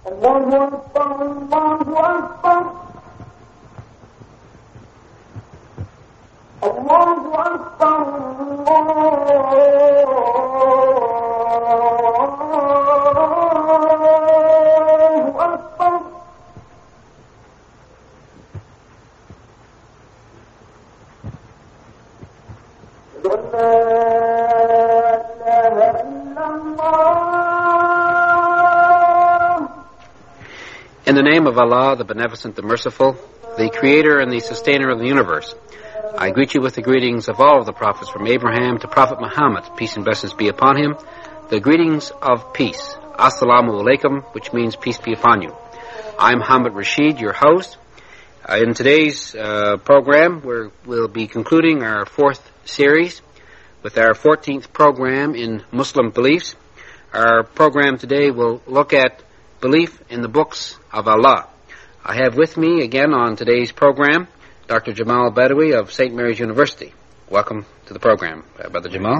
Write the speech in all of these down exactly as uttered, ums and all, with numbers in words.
In the name of Allah, the Beneficent, the Merciful, the Creator and the Sustainer of the universe, I greet you with the greetings of all of the prophets from Abraham to Prophet Muhammad, peace and blessings be upon him, the greetings of peace. Assalamu alaikum, which means peace be upon you. I'm Hamid Rashid, your host. Uh, in today's uh, program, we're, we'll be concluding our fourth series with our fourteenth program in Muslim beliefs. Our program today will look at belief in the books of Allah. I have with me again on today's program Doctor Jamal Badawi of Saint Mary's University. Welcome to the program, uh, Brother Jamal.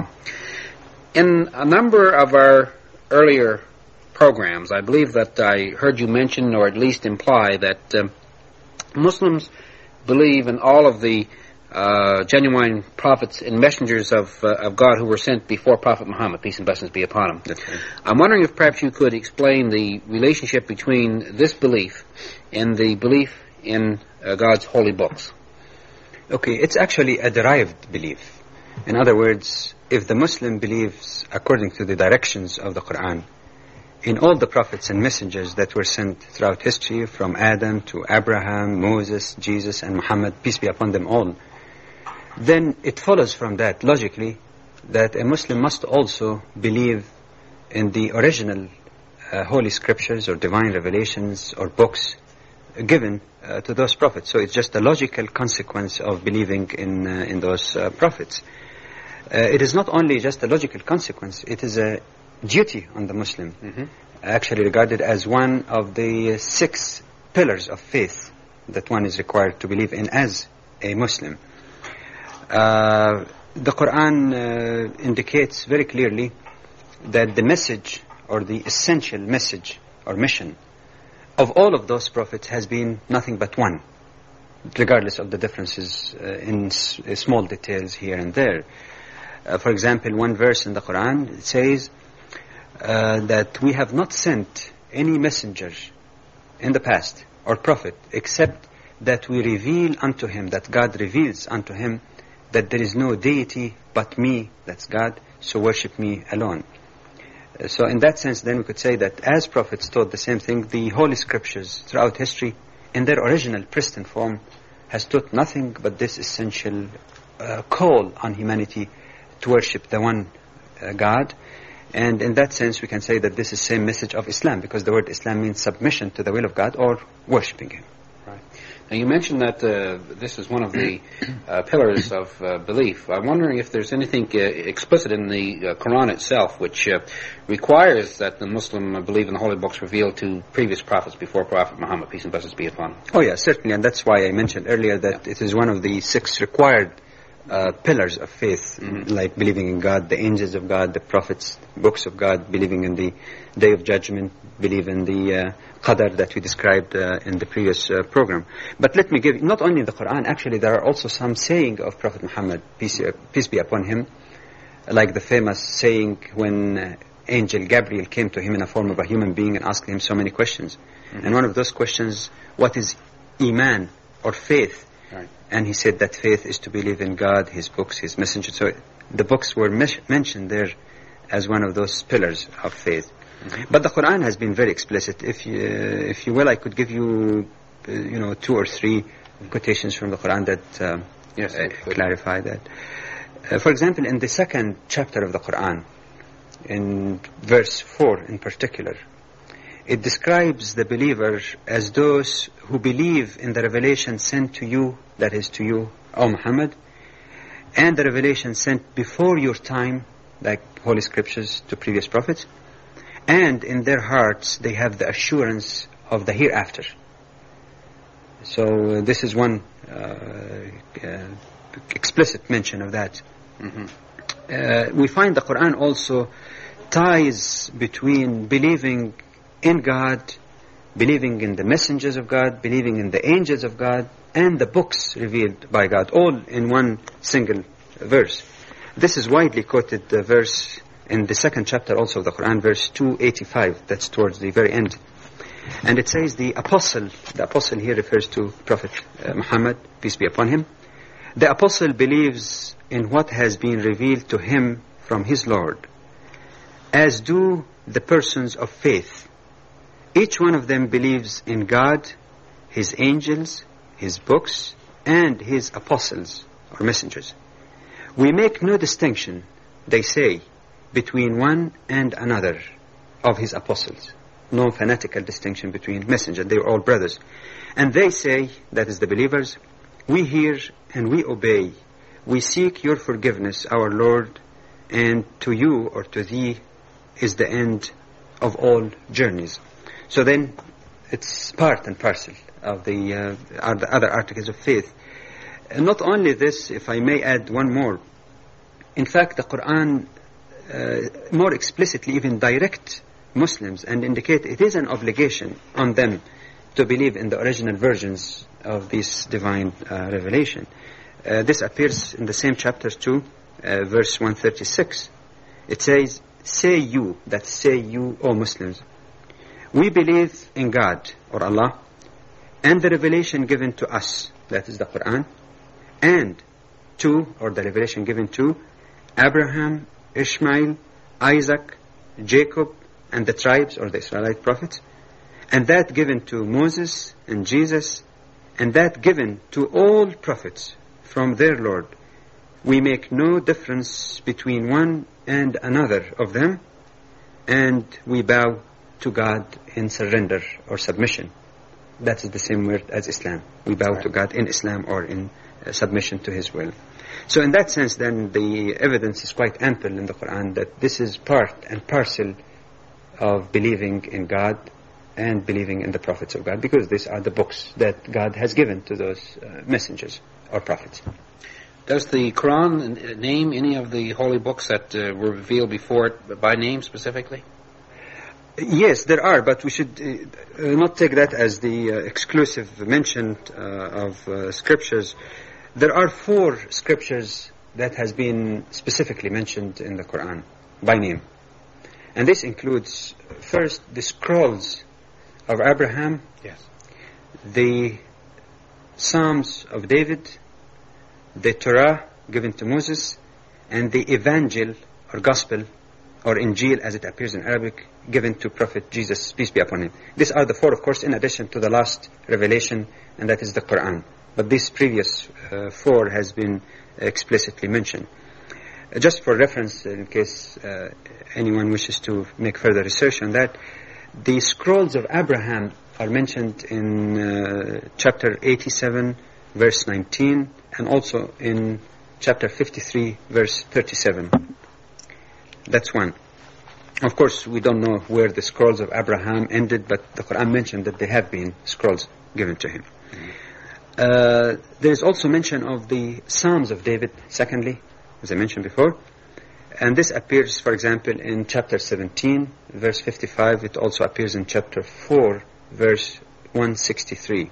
In a number of our earlier programs, I believe that I heard you mention, or at least imply, that um, Muslims believe in all of the uh, genuine prophets and messengers of, uh, of God who were sent before Prophet Muhammad, peace and blessings be upon him. That's right. I'm wondering if perhaps you could explain the relationship between this belief and the belief in uh, God's holy books. Okay, it's actually a derived belief. In other words, if the Muslim believes according to the directions of the Quran, in all the prophets and messengers that were sent throughout history, from Adam to Abraham, Moses, Jesus, and Muhammad, peace be upon them all, then it follows from that, logically, that a Muslim must also believe in the original uh, holy scriptures or divine revelations or books given uh, to those prophets. So it's just a logical consequence of believing in, uh, in those uh, prophets. Uh, it is not only just a logical consequence, it is a duty on the Muslim, Mm-hmm. actually regarded as one of the six pillars of faith that one is required to believe in as a Muslim. Uh, the Quran uh, indicates very clearly that the message, or the essential message or mission of all of those prophets has been nothing but one, regardless of the differences uh, in s- small details here and there. Uh, for example, one verse in the Quran says uh, that we have not sent any messenger in the past or prophet except that we reveal unto him, that God reveals unto him, that there is no deity but me, that's God, so worship me alone. Uh, so in that sense, then we could say that as prophets taught the same thing, the holy scriptures throughout history, in their original pristine form, has taught nothing but this essential uh, call on humanity to worship the one uh, God. And in that sense, we can say that this is the same message of Islam, because the word Islam means submission to the will of God or worshipping Him. Right. Now, you mentioned that uh, this is one of the uh, pillars of uh, belief. I'm wondering if there's anything uh, explicit in the uh, Quran itself which uh, requires that the Muslim uh, believe in the holy books revealed to previous prophets before Prophet Muhammad, peace and blessings be upon him. Oh, yeah, certainly. And that's why I mentioned earlier that Yeah. it is one of the six required uh, pillars of faith, Mhm. like believing in God, the angels of God, the prophets, books of God, believing in the Day of Judgment, believe in the uh, Qadar that we described uh, in the previous uh, program. But let me give, not only in the Quran, actually there are also some saying of Prophet Muhammad, peace, uh, peace be upon him, like the famous saying when uh, Angel Gabriel came to him in a form of a human being and asked him so many questions. Mhm. And one of those questions, what is Iman, or faith? Right. And he said that faith is to believe in God, His books, His messengers. So the books were mes- mentioned there as one of those pillars of faith. Mhm. But the Quran has been very explicit. If you, uh, if you will, I could give you, uh, you know, two or three quotations from the Quran that um, Yes, uh, good. clarify that. Uh, for example, in the second chapter of the Quran, in verse four in particular, it describes the believer as those who believe in the revelation sent to you, that is to you, O Muhammad, and the revelation sent before your time, like Holy Scriptures to previous prophets, and in their hearts they have the assurance of the hereafter. So uh, this is one uh, uh, explicit mention of that. Mm-hmm. Uh, we find the Quran also ties between believing in God believing in the messengers of God, believing in the angels of God, and the books revealed by God, all in one single verse. This is widely quoted uh, verse in the second chapter also of the Quran, verse two eighty-five. That's towards the very end. And it says the apostle, the apostle here refers to Prophet uh, Muhammad, peace be upon him. The apostle believes in what has been revealed to him from his Lord, as do the persons of faith. Each one of them believes in God, his angels, his books, and his apostles or messengers. We make no distinction, they say, between one and another of his apostles. No fanatical distinction between messengers. They are all brothers. And they say, that is the believers, we hear and we obey. We seek your forgiveness, our Lord, and to you or to thee is the end of all journeys. So then it's part and parcel of the, uh, the other articles of faith. And not only this, if I may add one more. In fact, the Quran uh, more explicitly even direct Muslims and indicate it is an obligation on them to believe in the original versions of this divine uh, revelation. Uh, this appears in the same chapter two, uh, verse one thirty-six. It says, say you, that say you, O Muslims, we believe in God, or Allah, and the revelation given to us, that is the Quran, and to, or the revelation given to, Abraham, Ishmael, Isaac, Jacob, and the tribes, or the Israelite prophets, and that given to Moses and Jesus, and that given to all prophets from their Lord. We make no difference between one and another of them, and we bow to God in surrender or submission. That is the same word as Islam. We bow right. to God in Islam or in uh, submission to His will. So in that sense, then, the evidence is quite ample in the Quran that this is part and parcel of believing in God and believing in the prophets of God, because these are the books that God has given to those uh, messengers or prophets. Does the Quran name any of the holy books that uh, were revealed before it by name specifically? Yes, there are, but we should uh, not take that as the uh, exclusive mention uh, of uh, scriptures. There are four scriptures that has been specifically mentioned in the Quran by name. And this includes, first, the scrolls of Abraham, yes, the Psalms of David, the Torah given to Moses, and the Evangel or Gospel or Injil as it appears in Arabic, given to Prophet Jesus, peace be upon him. These are the four, of course, in addition to the last revelation, and that is the Quran. But this previous uh, four has been explicitly mentioned. Uh, just for reference, in case uh, anyone wishes to make further research on that, the scrolls of Abraham are mentioned in uh, chapter eighty-seven, verse nineteen, and also in chapter fifty-three, verse thirty-seven. That's one. Of course, we don't know where the scrolls of Abraham ended, but the Quran mentioned that there have been scrolls given to him. Mm-hmm. Uh, there is also mention of the Psalms of David, secondly, as I mentioned before. And this appears, for example, in chapter seventeen, verse fifty-five. It also appears in chapter four, verse one sixty-three.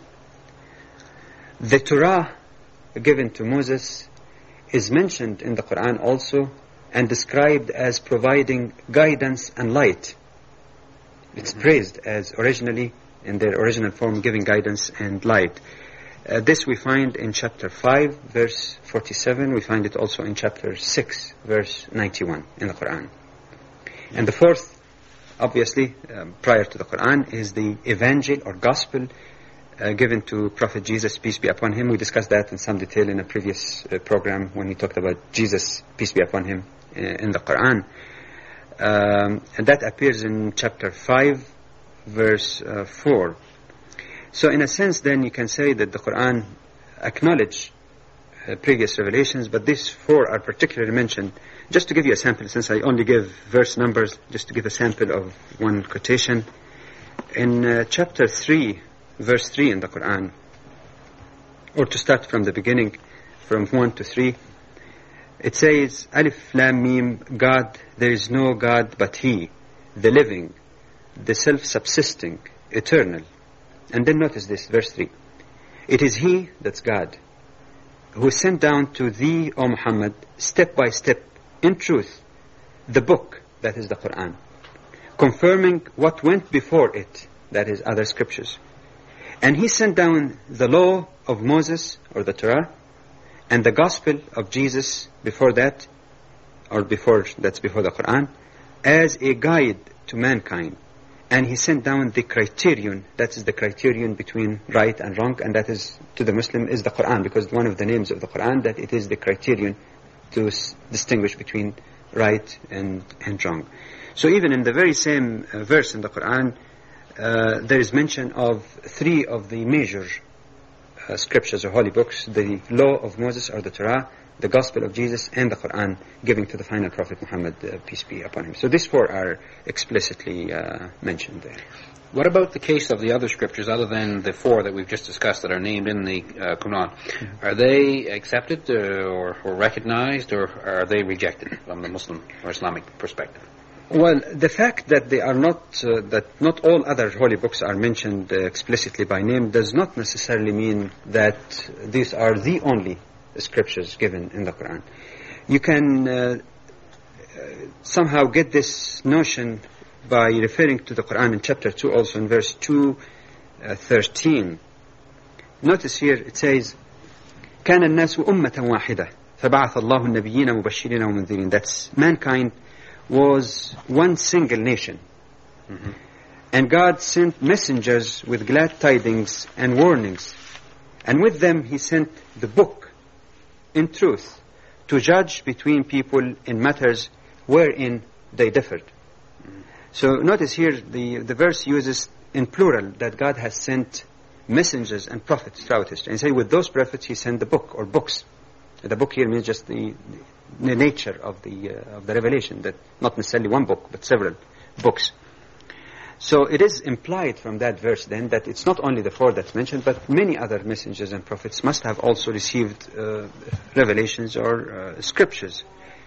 The Torah given to Moses is mentioned in the Quran also and described as providing guidance and light. It's mm-hmm. praised as originally, in their original form, giving guidance and light. Uh, this we find in chapter five, verse forty-seven. We find it also in chapter six, verse ninety-one in the Quran. And the fourth, obviously, um, prior to the Quran, is the Evangel or Gospel uh, given to Prophet Jesus, peace be upon him. We discussed that in some detail in a previous uh, program when we talked about Jesus, peace be upon him, uh, in the Quran. Um, and that appears in chapter five, verse uh, four. So in a sense, then, you can say that the Quran acknowledged uh, previous revelations, but these four are particularly mentioned. Just to give you a sample, since I only give verse numbers, just to give a sample of one quotation. In uh, chapter three, verse three in the Quran, or to start from the beginning, from one to three, it says, Alif Lam Mim, God, there is no God but He, the living, the self-subsisting, eternal, And then notice this, verse three. It is He, that's God, who sent down to thee, O Muhammad, step by step, in truth, the book, that is the Quran, confirming what went before it, that is other scriptures. And He sent down the law of Moses, or the Torah, and the gospel of Jesus before that, or before, that's before the Quran, as a guide to mankind. And He sent down the criterion, that is the criterion between right and wrong, and that is, to the Muslim, is the Quran, because one of the names of the Quran, that it is the criterion to s- distinguish between right and, and wrong. So even in the very same uh, verse in the Quran, uh, there is mention of three of the major uh, scriptures or holy books, the law of Moses or the Torah, the gospel of Jesus, and the Quran, giving to the final prophet Muhammad, uh, peace be upon him. So these four are explicitly uh, mentioned there. What about the case of the other scriptures, other than the four that we've just discussed that are named in the uh, Quran? Mm-hmm. Are they accepted uh, or, or recognized, or are they rejected from the Muslim or Islamic perspective? Well, the fact that they are not, uh, that not all other holy books are mentioned uh, explicitly by name does not necessarily mean that these are the only scriptures given in the Quran. You can uh, somehow get this notion by referring to the Quran in chapter two, also in verse two thirteen. Notice here it says, كان الناس أمة واحدة فبعث الله النبيين مبشرين ومنذرين. That's mankind was one single nation. Mm-hmm. And God sent messengers with glad tidings and warnings. And with them He sent the book in truth, to judge between people in matters wherein they differed. Mm-hmm. So notice here the, the verse uses in plural that God has sent messengers and prophets throughout history. And say with those prophets He sent the book or books. The book here means just the, the nature of the uh, of the revelation, that not necessarily one book but several books. So it is implied from that verse then that it's not only the four that's mentioned, but many other messengers and prophets must have also received uh, revelations or uh, scriptures.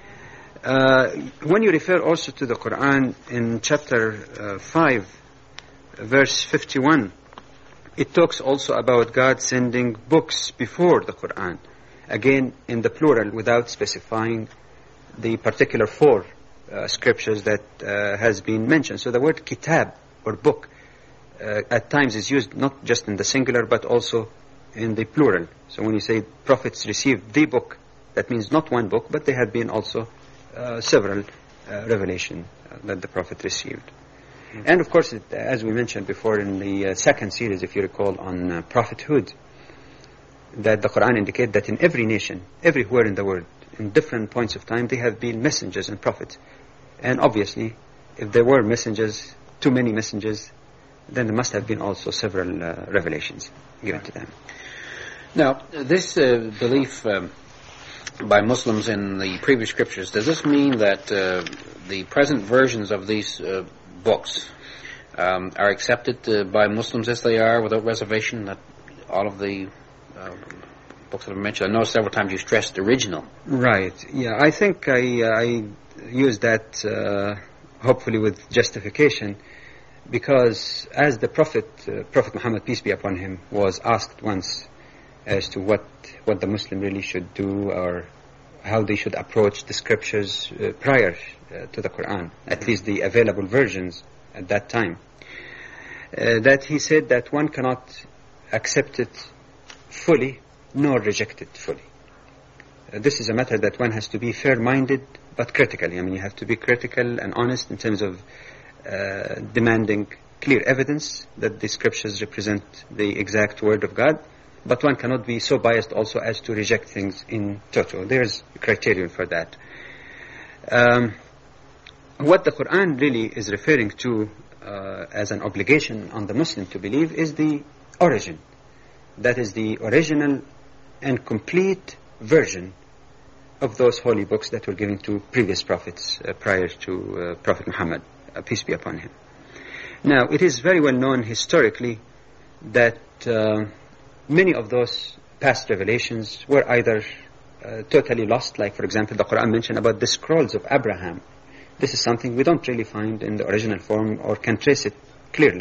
Uh, when you refer also to the Quran in chapter uh, five, verse fifty-one, it talks also about God sending books before the Quran, again in the plural without specifying the particular four Uh, scriptures that uh, has been mentioned. So the word kitab or book uh, at times is used not just in the singular but also in the plural. So when you say prophets received the book, that means not one book, but there have been also uh, several uh, revelation uh, that the prophet received. Mm-hmm. And of course, it, as we mentioned before in the uh, second series, if you recall, on uh, prophethood, that the Quran indicates that in every nation, everywhere in the world, in different points of time, there have been messengers and prophets. And obviously, if there were messengers, too many messengers, then there must have been also several uh, revelations given to them. Now, this uh, belief um, by Muslims in the previous scriptures, does this mean that uh, the present versions of these uh, books um, are accepted uh, by Muslims as they are, without reservation, that all of the uh, books that I mentioned, I know several times you stressed original. Right, yeah, I think I, uh, I used that uh, hopefully with justification, because as the Prophet, uh, Prophet Muhammad, peace be upon him, was asked once as to what, what the Muslim really should do or how they should approach the scriptures uh, prior uh, to the Quran, at least the available versions at that time, uh, that he said that one cannot accept it fully nor reject it fully. Uh, this is a matter that one has to be fair-minded but critically. I mean, you have to be critical and honest in terms of uh, demanding clear evidence that the scriptures represent the exact word of God, but one cannot be so biased also as to reject things in toto. There's a criterion for that. Um, what the Quran really is referring to uh, as an obligation on the Muslim to believe is the origin. That is the original and complete version of those holy books that were given to previous prophets uh, prior to uh, Prophet Muhammad, uh, peace be upon him. Now, it is very well known historically that uh, many of those past revelations were either uh, totally lost, like, for example, the Quran mentioned about the scrolls of Abraham. This is something we don't really find in the original form or can trace it clearly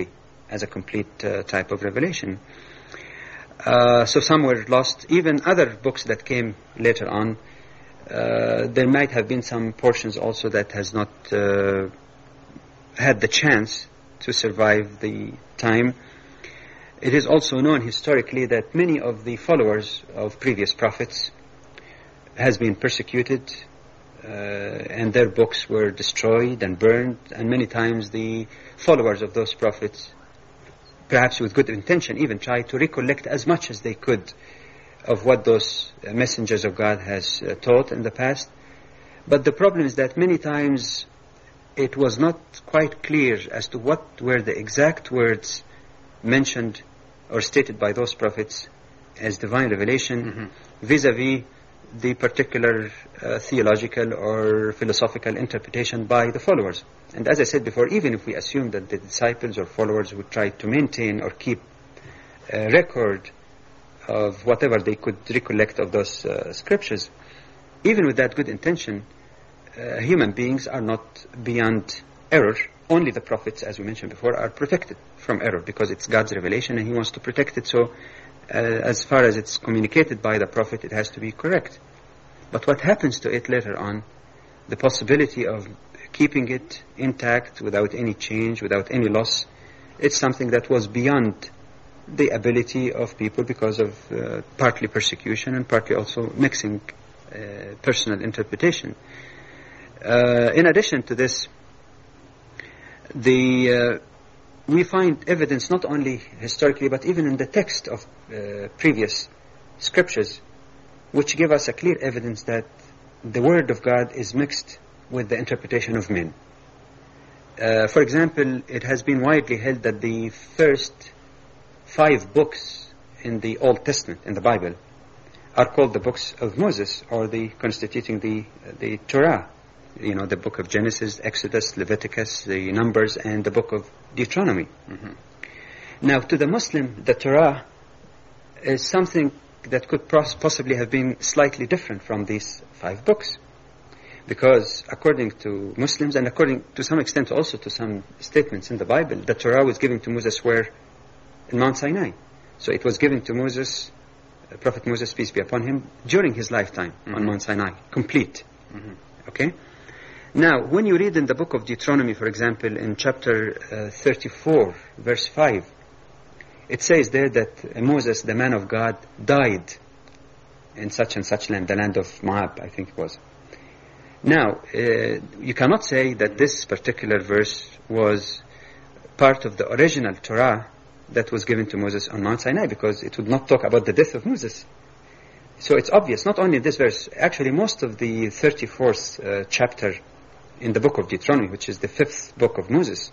as a complete uh, type of revelation. Uh, so some were lost. Even other books that came later on, uh, there might have been some portions also that has not uh, had the chance to survive the time. It is also known historically that many of the followers of previous prophets has been persecuted, uh, and their books were destroyed and burned, and many times the followers of those prophets, perhaps with good intention, even tried to recollect as much as they could of what those uh, messengers of God has uh, taught in the past. But the problem is that many times it was not quite clear as to what were the exact words mentioned or stated by those prophets as divine revelation, mm-hmm. vis-a-vis the particular uh, theological or philosophical interpretation by the followers. And as I said before, even if we assume that the disciples or followers would try to maintain or keep a record of whatever they could recollect of those uh, scriptures, even with that good intention, uh, human beings are not beyond error. Only the prophets, as we mentioned before, are protected from error because it's God's revelation and He wants to protect it. So uh, as far as it's communicated by the prophet, it has to be correct. But what happens to it later on, the possibility of keeping it intact without any change, without any loss, it's something that was beyond the ability of people because of uh, partly persecution and partly also mixing uh, personal interpretation. Uh, in addition to this, the uh, we find evidence not only historically but even in the text of uh, previous scriptures, which give us a clear evidence that the word of God is mixed with the interpretation of men. Uh, for example, it has been widely held that the first five books in the Old Testament, in the Bible, are called the books of Moses, or the constituting the the Torah. You know, the book of Genesis, Exodus, Leviticus, the Numbers, and the book of Deuteronomy. Mm-hmm. Now, to the Muslim, the Torah is something that could pos- possibly have been slightly different from these five books. Because according to Muslims, and according to some extent also to some statements in the Bible, the Torah was given to Moses where? In Mount Sinai. So it was given to Moses, uh, Prophet Moses, peace be upon him, during his lifetime mm-hmm. on Mount Sinai, complete. Mm-hmm. Okay? Now, when you read in the book of Deuteronomy, for example, in chapter uh, thirty-four, verse five, it says there that uh, Moses, the man of God, died in such and such land, the land of Moab, I think it was. Now, uh, you cannot say that this particular verse was part of the original Torah that was given to Moses on Mount Sinai, because it would not talk about the death of Moses. So it's obvious, not only this verse, actually most of the thirty-fourth uh, chapter in the book of Deuteronomy, which is the fifth book of Moses,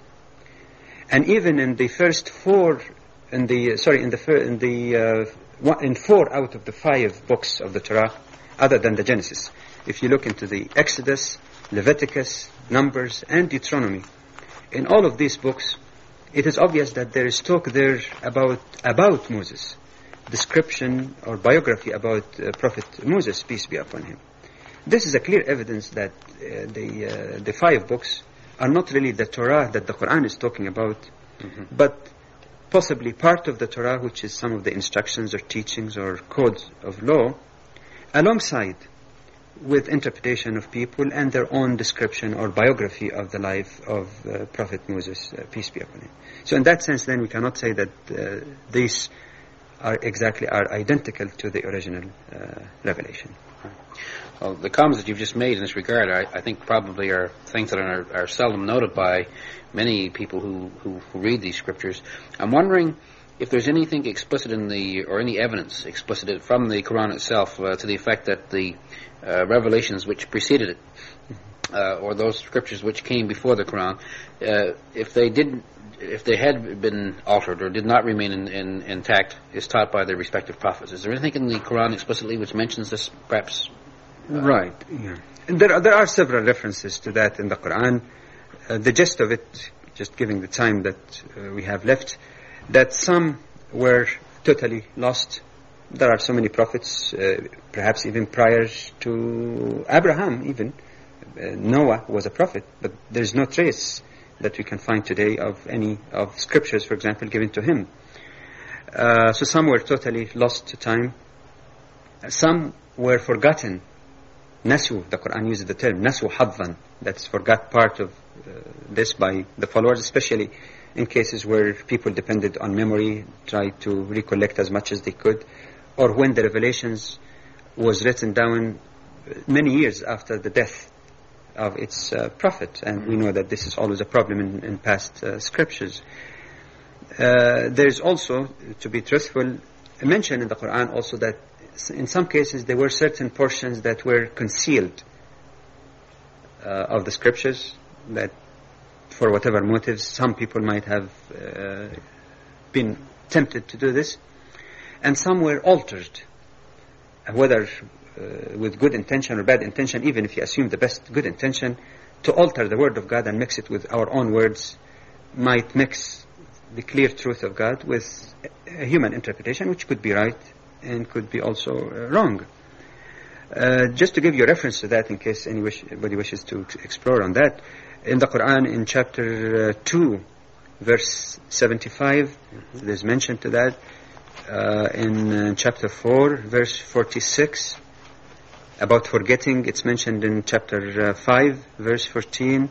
and even in the first four, in the sorry, in the fir- in the uh, one, in four out of the five books of the Torah, other than the Genesis, if you look into the Exodus, Leviticus, Numbers, and Deuteronomy, in all of these books, it is obvious that there is talk there about about Moses, description or biography about uh, Prophet Moses, peace be upon him. This is a clear evidence that uh, the uh, the five books are not really the Torah that the Quran is talking about, mm-hmm. but possibly part of the Torah, which is some of the instructions or teachings or codes of law, alongside with interpretation of people and their own description or biography of the life of uh, Prophet Moses, uh, peace be upon him. So in that sense, then, we cannot say that uh, these are exactly are identical to the original uh, revelation. Well, the comments that you've just made in this regard, I, I think probably are things that are, are seldom noted by many people who, who, who read these scriptures. I'm wondering if there's anything explicit in the, or any evidence explicit from the Quran itself uh, to the effect that the uh, revelations which preceded it, uh, or those scriptures which came before the Quran, uh, if they didn't, if they had been altered or did not remain in, in, intact, is taught by their respective prophets. Is there anything in the Quran explicitly which mentions this, perhaps? Uh, right. Yeah. And there are, there are several references to that in the Quran. Uh, the gist of it, just giving the time that uh, we have left, that some were totally lost. There are so many prophets, uh, perhaps even prior to Abraham even. Uh, Noah was a prophet, but there is no trace that we can find today of any of scriptures, for example, given to him. Uh, so some were totally lost to time. Some were forgotten. Nasu, the Quran uses the term, Nasu hadvan, that's forgot part of uh, this by the followers, especially in cases where people depended on memory, tried to recollect as much as they could, or when the revelations was written down many years after the death of its uh, prophet. And we know that this is always a problem in, in past uh, scriptures. Uh, there's also, to be truthful, a mention in the Quran also that in some cases there were certain portions that were concealed uh, of the scriptures, that for whatever motives some people might have uh, been tempted to do this, and some were altered, whether uh, with good intention or bad intention, even if you assume the best good intention, to alter the word of God and mix it with our own words might mix the clear truth of God with a human interpretation, which could be right and could be also uh, wrong. Uh, just to give you a reference to that, in case anybody wishes to explore on that, in the Quran, in chapter uh, two, verse seventy-five, mm-hmm. there's mention to that. Uh, in uh, chapter four, verse forty-six, about forgetting, it's mentioned in chapter uh, five, verse fourteen.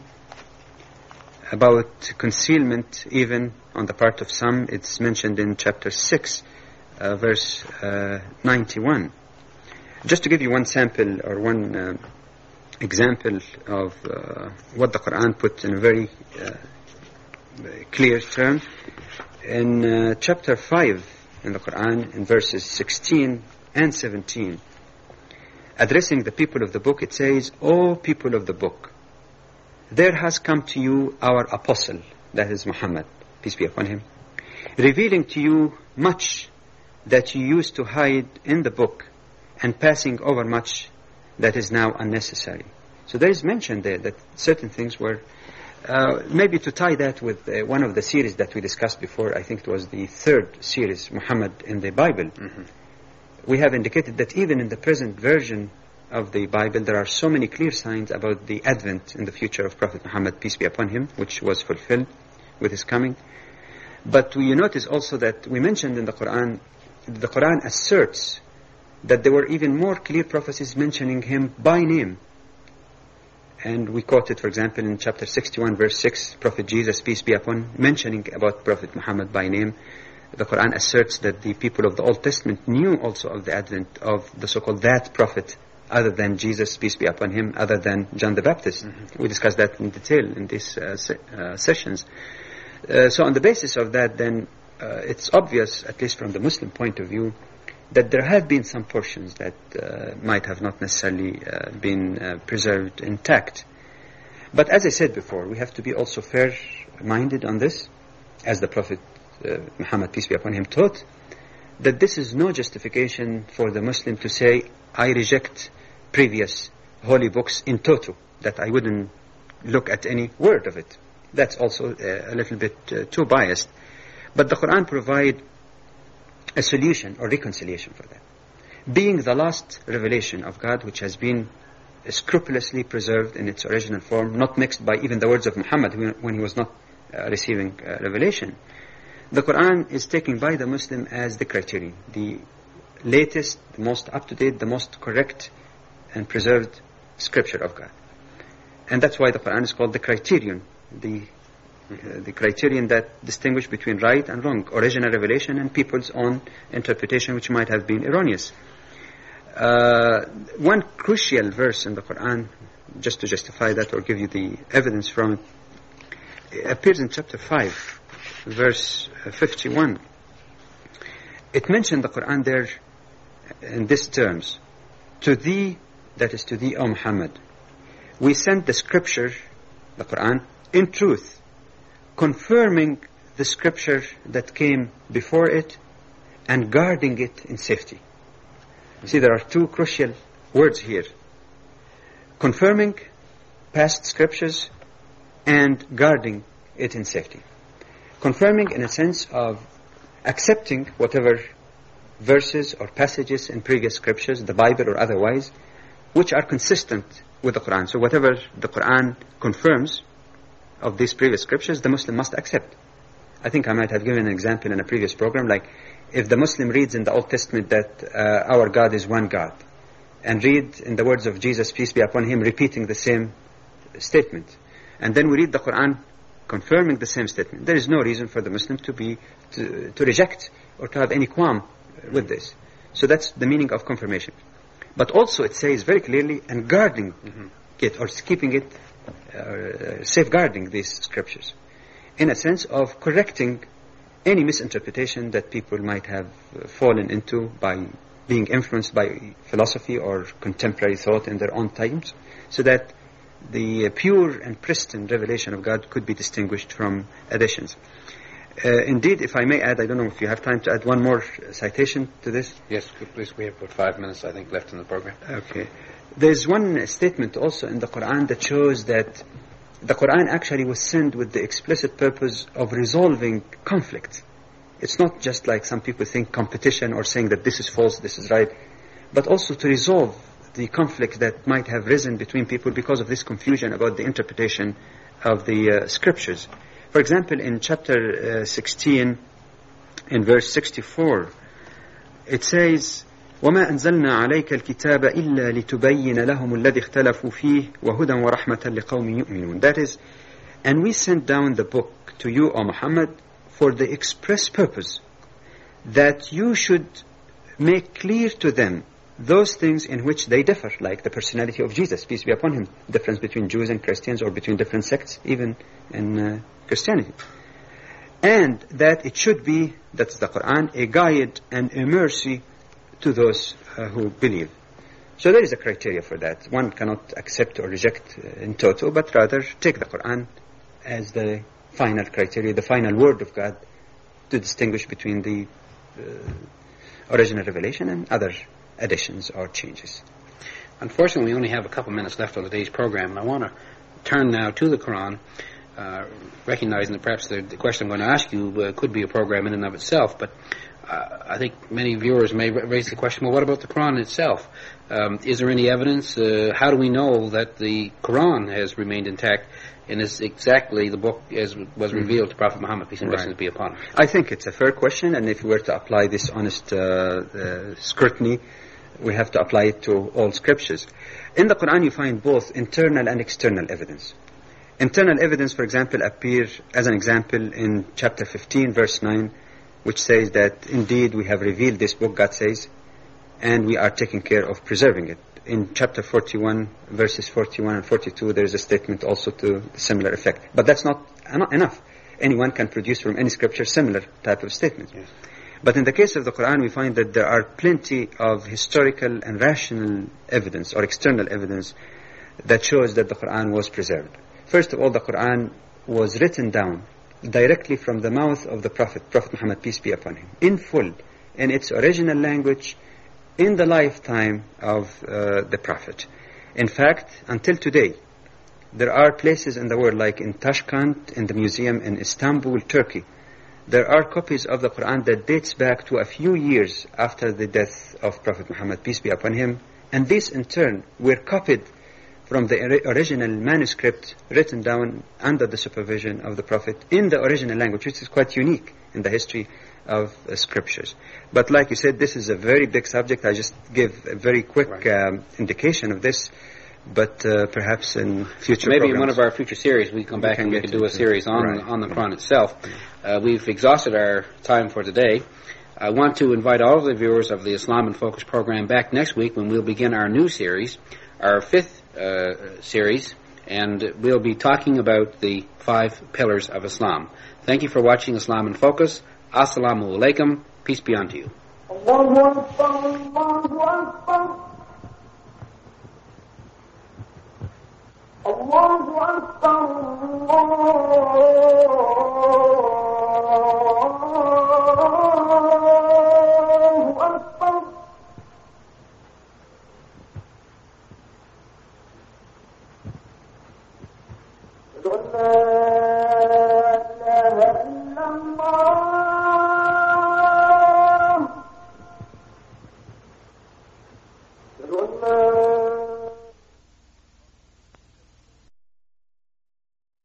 About concealment, even on the part of some, it's mentioned in chapter six, uh, verse uh, ninety-one. Just to give you one sample or one uh, example of uh, what the Quran put in a very uh, clear term, in uh, chapter five in the Quran, in verses sixteen and seventeen, addressing the people of the book, it says, "O people of the book, there has come to you our apostle," that is Muhammad, peace be upon him, "revealing to you much that you used to hide in the book, and passing over much that is now unnecessary." So there is mention there that certain things were, uh, maybe to tie that with uh, one of the series that we discussed before, I think it was the third series, Muhammad in the Bible. Mm-hmm. We have indicated that even in the present version of the Bible, there are so many clear signs about the advent in the future of Prophet Muhammad, peace be upon him, which was fulfilled with his coming. But you notice also that we mentioned in the Quran, the Quran asserts that there were even more clear prophecies mentioning him by name. And we quoted, for example, in chapter sixty-one, verse six, Prophet Jesus, peace be upon him, mentioning about Prophet Muhammad by name. The Quran asserts that the people of the Old Testament knew also of the advent of the so-called that prophet, other than Jesus, peace be upon him, other than John the Baptist. Mm-hmm. We discussed that in detail in these uh, se- uh, sessions. Uh, so on the basis of that, then, uh, it's obvious, at least from the Muslim point of view, that there have been some portions that uh, might have not necessarily uh, been uh, preserved intact. But as I said before, we have to be also fair-minded on this, as the Prophet uh, Muhammad, peace be upon him, taught, that this is no justification for the Muslim to say, I reject previous holy books in toto, that I wouldn't look at any word of it. That's also uh, a little bit uh, too biased. But the Quran provides a solution or reconciliation for that. Being the last revelation of God, which has been scrupulously preserved in its original form, not mixed by even the words of Muhammad when he was not uh, receiving uh, revelation, the Quran is taken by the Muslim as the criterion, the latest, the most up-to-date, the most correct and preserved scripture of God. And that's why the Quran is called the criterion, the uh, the criterion that distinguishes between right and wrong, original revelation and people's own interpretation, which might have been erroneous. Uh, one crucial verse in the Quran, just to justify that or give you the evidence from it, it appears in chapter five, verse fifty-one. It mentioned the Quran there in these terms: "To thee," that is to thee, O Muhammad, "we sent the scripture," the Quran, "in truth, confirming the scripture that came before it and guarding it in safety." See, there are two crucial words here: confirming past scriptures and guarding it in safety. Confirming in a sense of accepting whatever verses or passages in previous scriptures, the Bible or otherwise, which are consistent with the Quran. So whatever the Quran confirms of these previous scriptures, the Muslim must accept. I think I might have given an example in a previous program, like if the Muslim reads in the Old Testament that uh, our God is one God, and read in the words of Jesus, peace be upon him, repeating the same statement, and then we read the Quran confirming the same statement, there is no reason for the Muslim to be to, to reject or to have any qualm with this. So that's the meaning of confirmation. But also it says very clearly, and guarding mm-hmm. it, or keeping it, uh, safeguarding these scriptures, in a sense of correcting any misinterpretation that people might have uh, fallen into by being influenced by philosophy or contemporary thought in their own times, so that the uh, pure and pristine revelation of God could be distinguished from additions. Uh, indeed, if I may add, I don't know if you have time to add one more citation to this. Yes, please. We have about five minutes, I think, left in the program. Okay. There's one statement also in the Quran that shows that the Quran actually was sent with the explicit purpose of resolving conflict. It's not just like some people think competition or saying that this is false, this is right, but also to resolve the conflict that might have risen between people because of this confusion about the interpretation of the uh, scriptures. For example, in chapter uh, sixteen, in verse sixty-four, it says, وَمَا أَنزَلْنَا عَلَيْكَ الْكِتَابَ إِلَّا لِتُبَيِّنَ لَهُمُ الَّذِي اخْتَلَفُوا فِيهِ وَهُدًى وَرَحْمَةً لِقَوْمٍ يُؤْمِنُونَ. That is, and we sent down the book to you, O Muhammad, for the express purpose that you should make clear to them those things in which they differ, like the personality of Jesus, peace be upon him, difference between Jews and Christians, or between different sects, even in uh, Christianity. And that it should be, that's the Quran, a guide and a mercy to those uh, who believe. So there is a criteria for that. One cannot accept or reject uh, in toto, but rather take the Quran as the final criteria, the final word of God, to distinguish between the uh, original revelation and other additions or changes. Unfortunately, we only have a couple minutes left on today's program, and I want to turn now to the Quran, uh, recognizing that perhaps the, the question I'm going to ask you uh, could be a program in and of itself, but uh, I think many viewers may raise the question, well, what about the Quran itself? Um, is there any evidence? Uh, how do we know that the Quran has remained intact and is exactly the book as was revealed to Prophet Muhammad, peace and blessings right. be upon him? I think it's a fair question, and if we were to apply this honest uh, uh, scrutiny, we have to apply it to all scriptures. In the Quran you find both internal and external evidence. Internal evidence, for example, appears as an example in chapter fifteen, verse nine, which says that indeed we have revealed this book, God says, and we are taking care of preserving it. In chapter forty-one, verses forty-one and forty-two, there is a statement also to similar effect. But that's not en- enough. Anyone can produce from any scripture similar type of statement. Yes. But in the case of the Quran, we find that there are plenty of historical and rational evidence or external evidence that shows that the Quran was preserved. First of all, the Quran was written down directly from the mouth of the Prophet, Prophet Muhammad, peace be upon him, in full, in its original language, in the lifetime of uh, the Prophet. In fact, until today, there are places in the world, like in Tashkent, in the museum in Istanbul, Turkey, there are copies of the Quran that dates back to a few years after the death of Prophet Muhammad, peace be upon him, and these in turn were copied from the original manuscript written down under the supervision of the Prophet in the original language, which is quite unique in the history of uh, scriptures. But like you said, this is a very big subject. I just give a very quick right. um, indication of this, but uh, perhaps in future Maybe programs, in one of our future series we come back we and we can do a series on, right. on the Quran itself. Uh, we've exhausted our time for today. I want to invite all of the viewers of the Islam in Focus program back next week when we'll begin our new series, our fifth uh, series, and we'll be talking about the five pillars of Islam. Thank you for watching Islam in Focus. Assalamu alaikum. Peace be unto you. Allahu Akbar, Allahu Akbar.